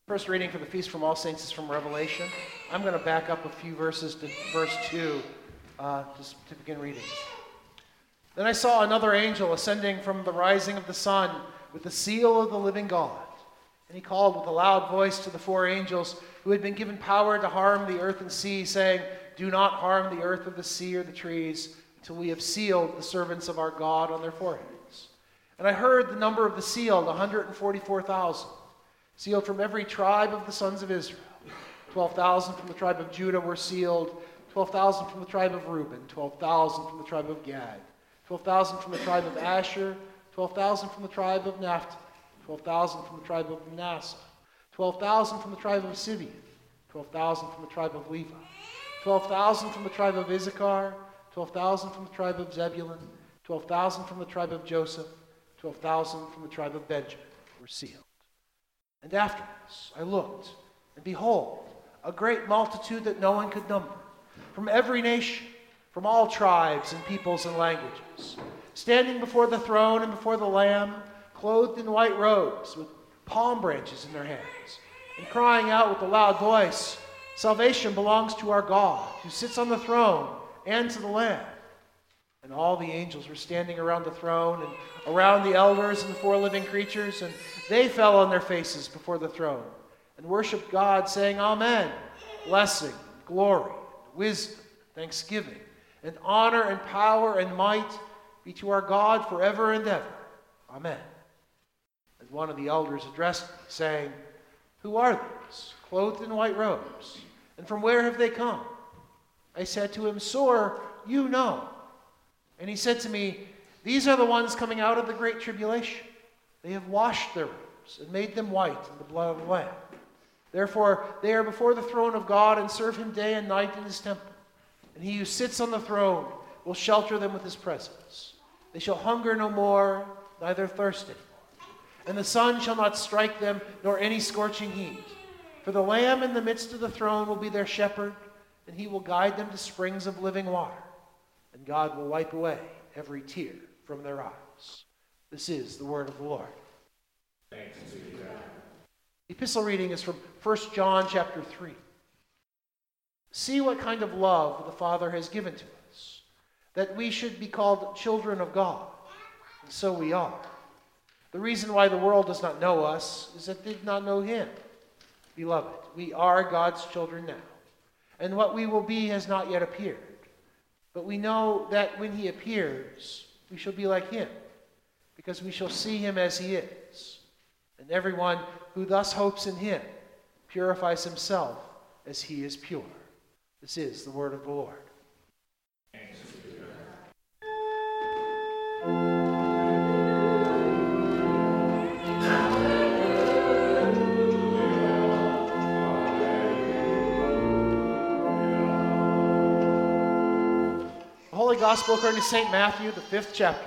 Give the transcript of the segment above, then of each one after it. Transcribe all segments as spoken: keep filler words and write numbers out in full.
First reading for the Feast from All Saints is from Revelation. I'm going to back up a few verses to verse two uh, just to begin reading. Then I saw another angel ascending from the rising of the sun with the seal of the living God. And he called with a loud voice to the four angels who had been given power to harm the earth and sea, saying, "Do not harm the earth or the sea or the trees until we have sealed the servants of our God on their foreheads." And I heard the number of the sealed, one hundred forty-four thousand. Sealed from every tribe of the sons of Israel. twelve thousand from the tribe of Judah were sealed, twelve thousand from the tribe of Reuben, twelve thousand from the tribe of Gad, twelve thousand from the tribe of Asher, twelve thousand from the tribe of Naphtali, twelve thousand from the tribe of Manasseh, twelve thousand from the tribe of Simeon, twelve thousand from the tribe of Levi, twelve thousand from the tribe of Issachar, twelve thousand from the tribe of Zebulun, twelve thousand from the tribe of Joseph, twelve thousand from the tribe of Benjamin were sealed. And after this I looked, and behold, a great multitude that no one could number, from every nation, from all tribes and peoples and languages, standing before the throne and before the Lamb, clothed in white robes, with palm branches in their hands, and crying out with a loud voice, "Salvation belongs to our God, who sits on the throne, and to the Lamb." And all the angels were standing around the throne and around the elders and the four living creatures, and they fell on their faces before the throne and worshiped God, saying, "Amen. Blessing, glory, wisdom, thanksgiving, and honor and power and might be to our God forever and ever. Amen." And one of the elders addressed me, saying, "Who are these, clothed in white robes, and from where have they come?" I said to him, "Sir, you know." And he said to me, "These are the ones coming out of the great tribulation. They have washed their robes and made them white in the blood of the Lamb. Therefore they are before the throne of God and serve him day and night in his temple. And he who sits on the throne will shelter them with his presence. They shall hunger no more, neither thirst any more. And the sun shall not strike them, nor any scorching heat. For the Lamb in the midst of the throne will be their shepherd, and he will guide them to springs of living water. And God will wipe away every tear from their eyes." This is the word of the Lord. Thanks be to God. The epistle reading is from First John chapter three. See what kind of love the Father has given to us, that we should be called children of God, and so we are. The reason why the world does not know us is that it did not know him. Beloved, we are God's children now, and what we will be has not yet appeared. But we know that when he appears, we shall be like him, because we shall see him as he is. And everyone who thus hopes in him purifies himself as he is pure. This is the word of the Lord. Thanks be to God. Holy Gospel according to Saint Matthew, the fifth chapter.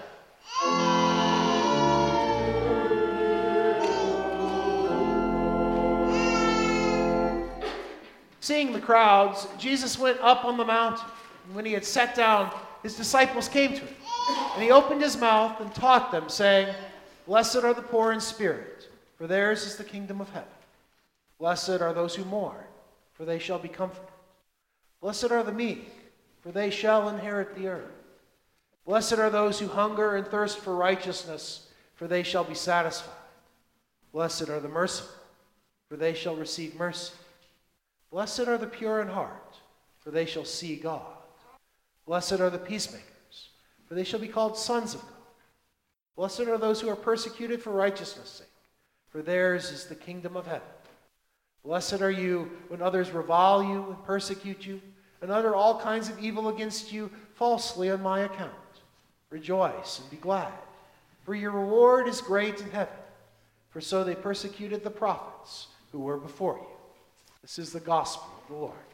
Seeing the crowds, Jesus went up on the mountain. And when he had sat down, his disciples came to him. And he opened his mouth and taught them, saying, "Blessed are the poor in spirit, for theirs is the kingdom of heaven. Blessed are those who mourn, for they shall be comforted. Blessed are the meek, for they shall inherit the earth. Blessed are those who hunger and thirst for righteousness, for they shall be satisfied. Blessed are the merciful, for they shall receive mercy. Blessed are the pure in heart, for they shall see God. Blessed are the peacemakers, for they shall be called sons of God. Blessed are those who are persecuted for righteousness' sake, for theirs is the kingdom of heaven. Blessed are you when others revile you and persecute you, and utter all kinds of evil against you falsely on my account. Rejoice and be glad, for your reward is great in heaven. For so they persecuted the prophets who were before you." This is the gospel of the Lord.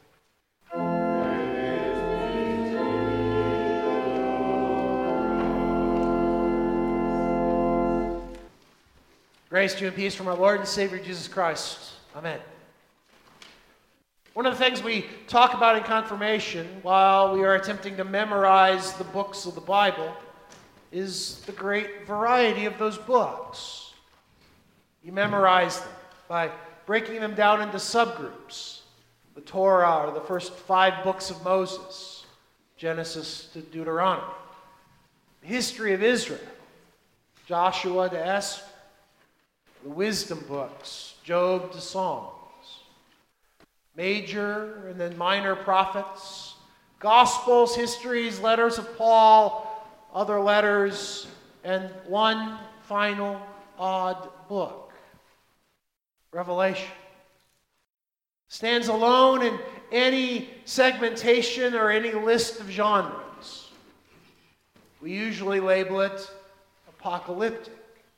Grace to you and peace from our Lord and Savior Jesus Christ. Amen. One of the things we talk about in confirmation while we are attempting to memorize the books of the Bible is the great variety of those books. You memorize them by breaking them down into subgroups. The Torah are the first five books of Moses, Genesis to Deuteronomy. The history of Israel, Joshua to Esther. The wisdom books, Job to Psalms. Major and then minor prophets, Gospels, histories, letters of Paul, other letters, and one final odd book, Revelation. Stands alone in any segmentation or any list of genres. We usually label it apocalyptic.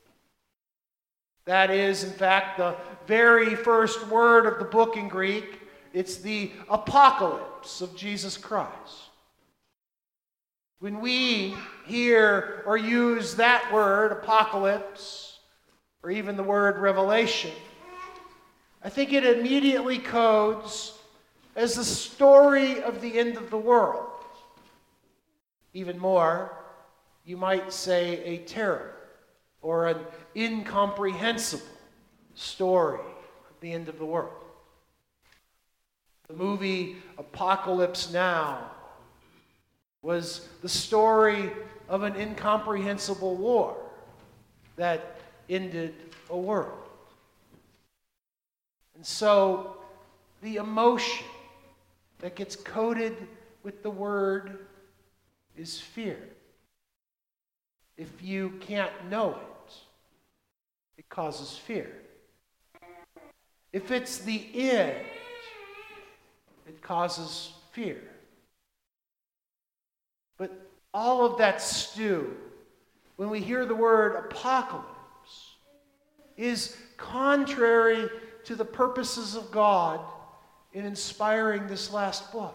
That is, in fact, the very first word of the book in Greek. It's the apocalypse of Jesus Christ. When we hear or use that word, apocalypse, or even the word revelation, I think it immediately codes as the story of the end of the world. Even more, you might say a terrible or an incomprehensible story of the end of the world. The movie Apocalypse Now was the story of an incomprehensible war that ended a world. And so the emotion that gets coded with the word is fear. If you can't know it, it causes fear. If it's the end, it causes fear. But all of that stew, when we hear the word apocalypse, is contrary to the purposes of God in inspiring this last book.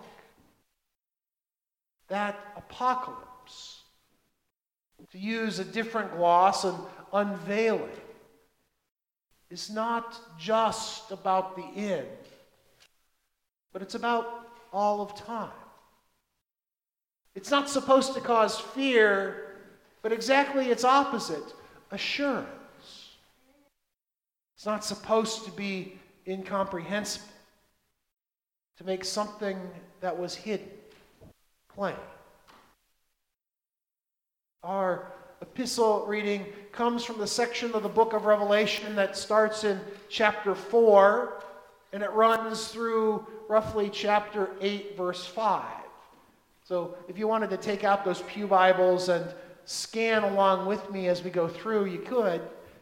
That apocalypse, to use a different gloss, an unveiling, is not just about the end, but it's about all of time. It's not supposed to cause fear, but exactly its opposite, assurance. It's not supposed to be incomprehensible, to make something that was hidden plain. Our epistle reading comes from the section of the book of Revelation that starts in chapter four, and it runs through roughly chapter eight, verse five. So if you wanted to take out those pew Bibles and scan along with me as we go through, you could.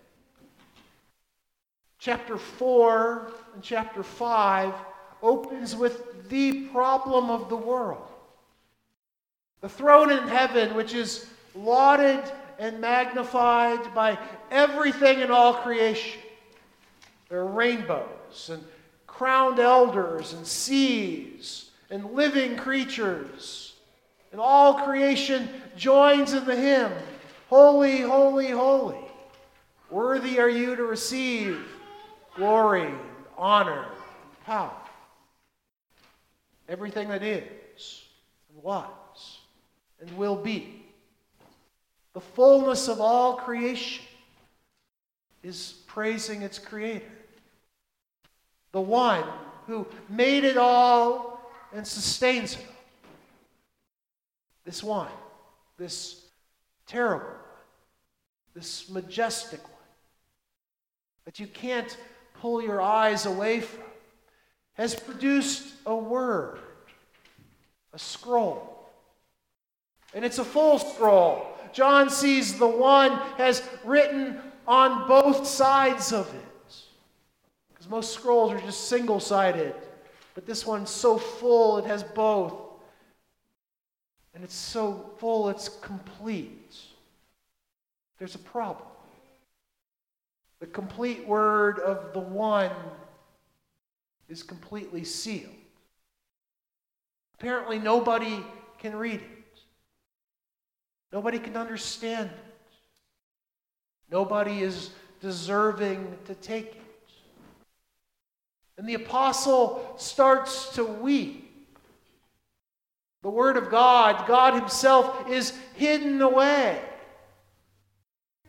Chapter four and chapter five opens with the problem of the world. The throne in heaven, which is lauded and magnified by everything in all creation. There are rainbows and crowned elders and seas and living creatures. And all creation joins in the hymn, Holy, holy, holy. Worthy are you to receive glory, and honor, and power. Everything that is, and was, and will be. The fullness of all creation is praising its Creator. The one who made it all and sustains it all. This one, this terrible one, this majestic one, that you can't pull your eyes away from, has produced a word, a scroll. And it's a full scroll. John sees the one has written on both sides of it. Because most scrolls are just single-sided. But this one's so full, it has both. And it's so full, it's complete. There's a problem. The complete word of the one is completely sealed. Apparently nobody can read it. Nobody can understand it. Nobody is deserving to take it. And the apostle starts to weep. The Word of God, God Himself, is hidden away.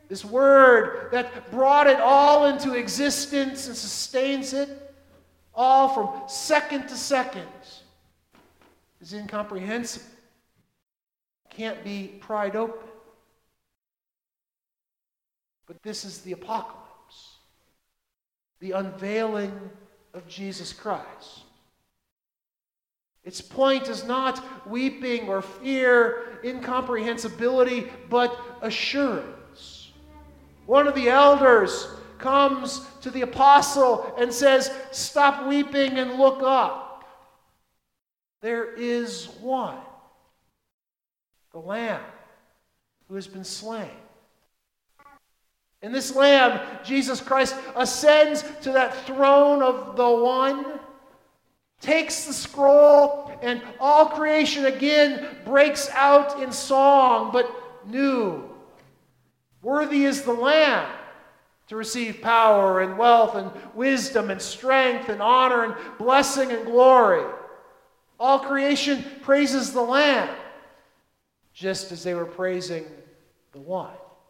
This Word that brought it all into existence and sustains it, all from second to second, is incomprehensible. Can't be pried open. But this is the apocalypse, the unveiling of Jesus Christ. Its point is not weeping or fear, incomprehensibility, but assurance. One of the elders comes to the apostle and says, "Stop weeping and look up. There is one, the Lamb, who has been slain." And this Lamb, Jesus Christ, ascends to that throne of the One, takes the scroll, and all creation again breaks out in song, but new. Worthy is the Lamb to receive power and wealth and wisdom and strength and honor and blessing and glory. All creation praises the Lamb, just as they were praising the One.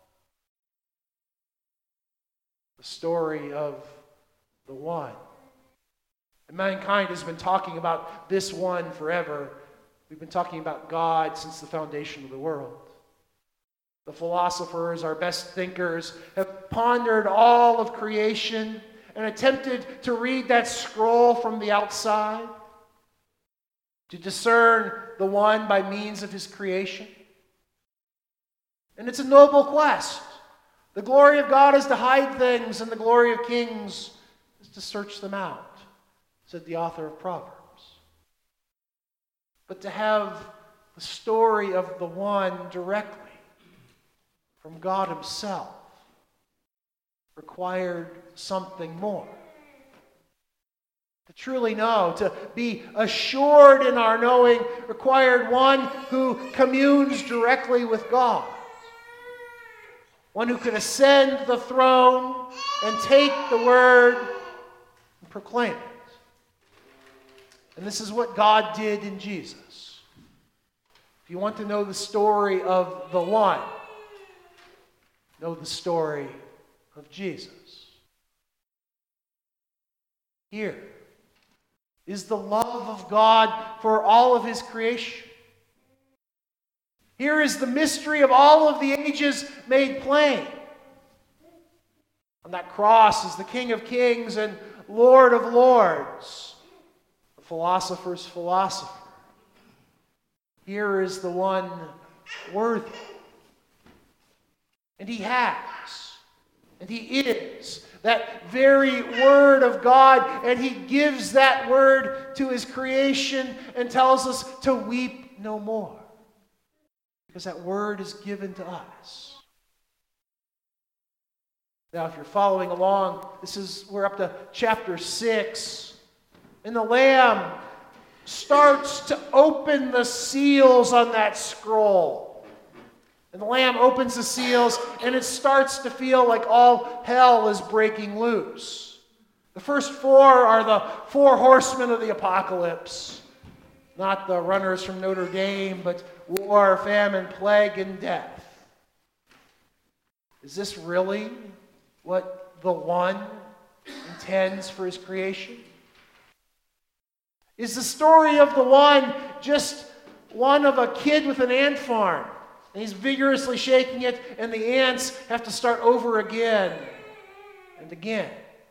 The story of the One. And mankind has been talking about this one forever. We've been talking about God since the foundation of the world. The philosophers, our best thinkers, have pondered all of creation and attempted to read that scroll from the outside, to discern the One by means of his creation. And it's a noble quest. The glory of God is to hide things, and the glory of kings is to search them out, said the author of Proverbs. But to have the story of the One directly from God himself required something more. To truly know, to be assured in our knowing, required one who communes directly with God. One who can ascend the throne and take the Word and proclaim it. And this is what God did in Jesus. If you want to know the story of the One, know the story of Jesus. Here is the love of God for all of his creation. Here is the mystery of all of the ages made plain. On that cross is the King of Kings and Lord of Lords, the philosopher's philosopher. Here is the one worthy. And he has, and he is that very Word of God, and he gives that Word to his creation and tells us to weep no more. Because that Word is given to us. Now, if you're following along, this is, we're up to chapter six. And the Lamb starts to open the seals on that scroll. And the Lamb opens the seals, and it starts to feel like all hell is breaking loose. The first four are the four horsemen of the apocalypse. Not the runners from Notre Dame, but war, famine, plague, and death. Is this really what the One intends for his creation? Is the story of the One just one of a kid with an ant farm? And he's vigorously shaking it, and the ants have to start over again and again.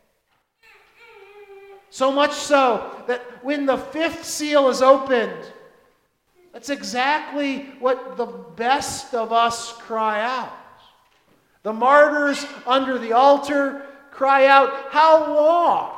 So much so that when the fifth seal is opened, that's exactly what the best of us cry out. The martyrs under the altar cry out, "How long?"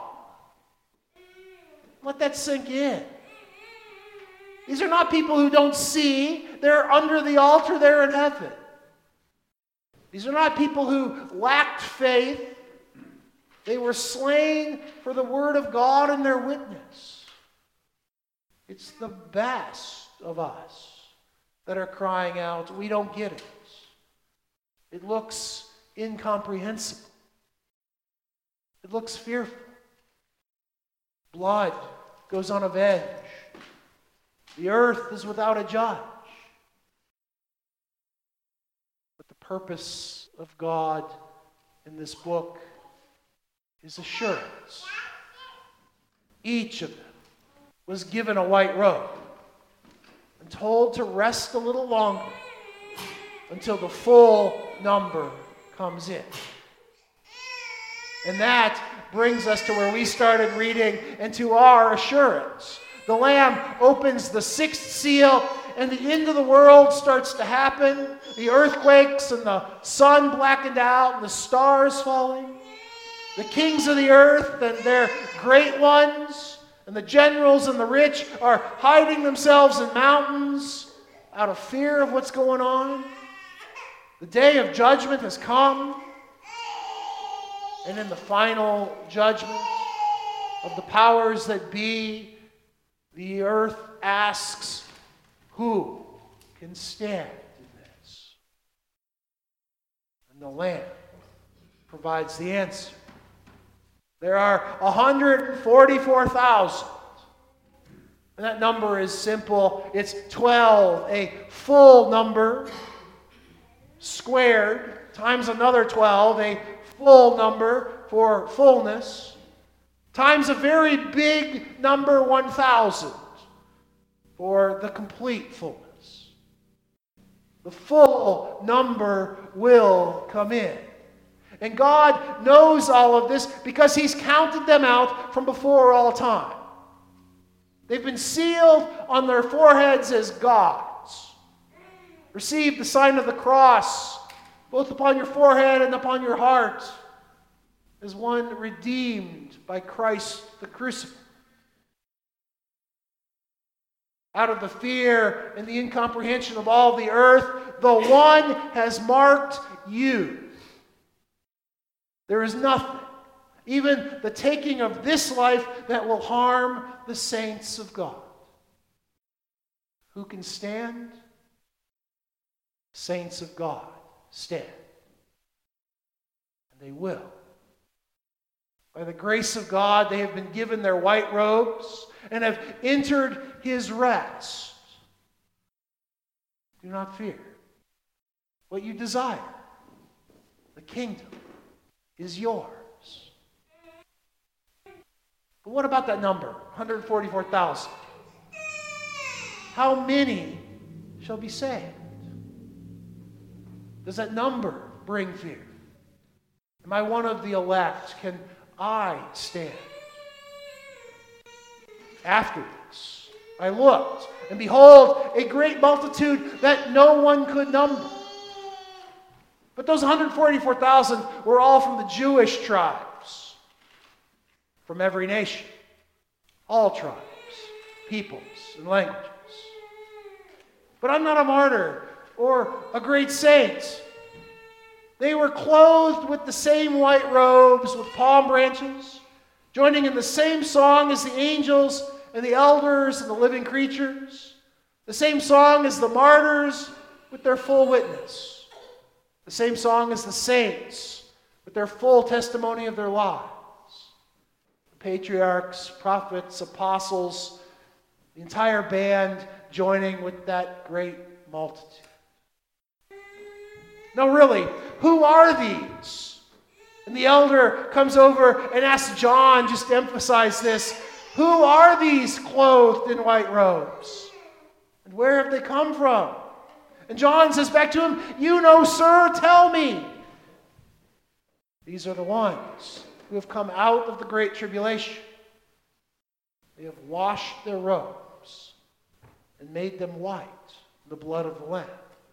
Let that sink in. These are not people who don't see. They're under the altar there in heaven. These are not people who lacked faith. They were slain for the Word of God and their witness. It's the best of us that are crying out, "We don't get it." It looks incomprehensible. It looks fearful. Blood goes unavenged. The earth is without a judge. But the purpose of God in this book is assurance. Each of them was given a white robe and told to rest a little longer until the full number comes in. And that brings us to where we started reading and to our assurance. The Lamb opens the sixth seal, and the end of the world starts to happen. The earthquakes and the sun blackened out and the stars falling. The kings of the earth and their great ones and the generals and the rich are hiding themselves in mountains out of fear of what's going on. The day of judgment has come. And in the final judgment of the powers that be, the earth asks, who can stand in this? And the Lamb provides the answer. There are one hundred forty-four thousand. And that number is simple. It's twelve, a full number, squared, times another twelve, a full number for fullness, times a very big number, one thousand, for the complete fullness. The full number will come in. And God knows all of this because He's counted them out from before all time. They've been sealed on their foreheads as God's. Receive the sign of the cross, both upon your forehead and upon your heart, as one redeemed by Christ the crucified. Out of the fear and the incomprehension of all the earth, the one has marked you. There is nothing, even the taking of this life, that will harm the saints of God. Who can stand? Saints of God stand. And they will. By the grace of God, they have been given their white robes and have entered His rest. Do not fear what you desire. The kingdom is yours. But what about that number, one hundred forty-four thousand? How many shall be saved? Does that number bring fear? Am I one of the elect? Can I stand? After this, I looked, and behold, a great multitude that no one could number. But those one hundred forty-four thousand were all from the Jewish tribes, from every nation, all tribes, peoples, and languages. But I'm not a martyr or a great saint. They were clothed with the same white robes with palm branches, joining in the same song as the angels and the elders and the living creatures, the same song as the martyrs with their full witness. The same song as the saints, with their full testimony of their lives. The patriarchs, prophets, apostles, the entire band joining with that great multitude. Now really, who are these? And the elder comes over and asks John, just to emphasize this, who are these clothed in white robes? And where have they come from? And John says back to him, you know, sir, tell me. These are the ones who have come out of the great tribulation. They have washed their robes and made them white in the blood of the Lamb.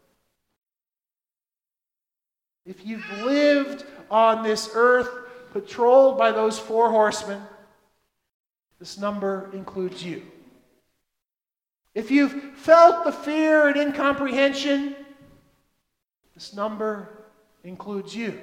If you've lived on this earth patrolled by those four horsemen, this number includes you. If you've felt the fear and incomprehension, this number includes you.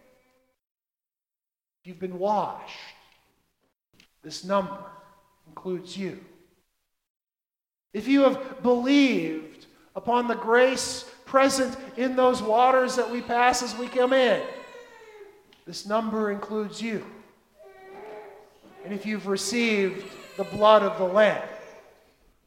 If you've been washed, this number includes you. If you have believed upon the grace present in those waters that we pass as we come in, this number includes you. And if you've received the blood of the Lamb,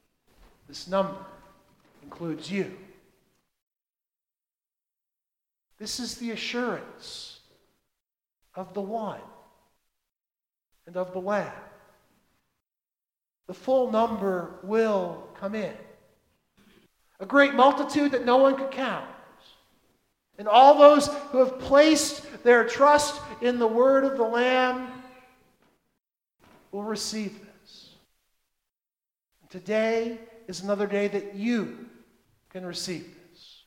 this number includes you. This is the assurance of the one and of the Lamb. The full number will come in. A great multitude that no one could count. And all those who have placed their trust in the word of the Lamb will receive this. Today is another day that you can receive this.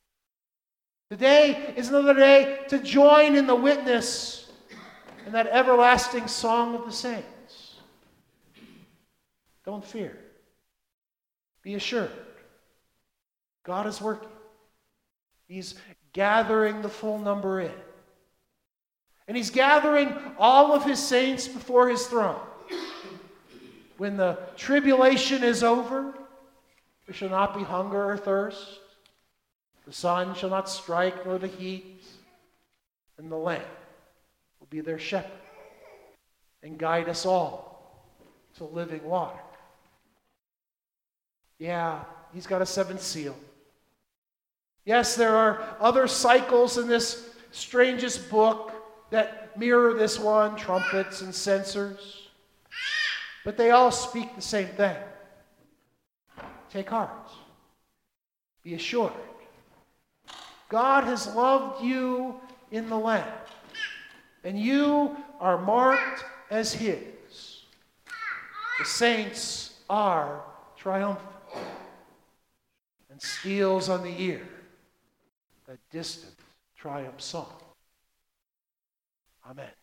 Today is another day to join in the witness in that everlasting song of the saints. Don't fear. Be assured. God is working. He's gathering the full number in. And he's gathering all of his saints before his throne. When the tribulation is over, there shall not be hunger or thirst. The sun shall not strike, nor the heat. And the Lamb will be their shepherd and guide us all to living water. Yeah, he's got a seventh seal. Yes, there are other cycles in this strangest book that mirror this one, trumpets and censers. But they all speak the same thing. Take heart. Be assured. God has loved you in the Lamb, and you are marked as his. The saints are triumphant, and steals on the ear a distant triumph song. Amen.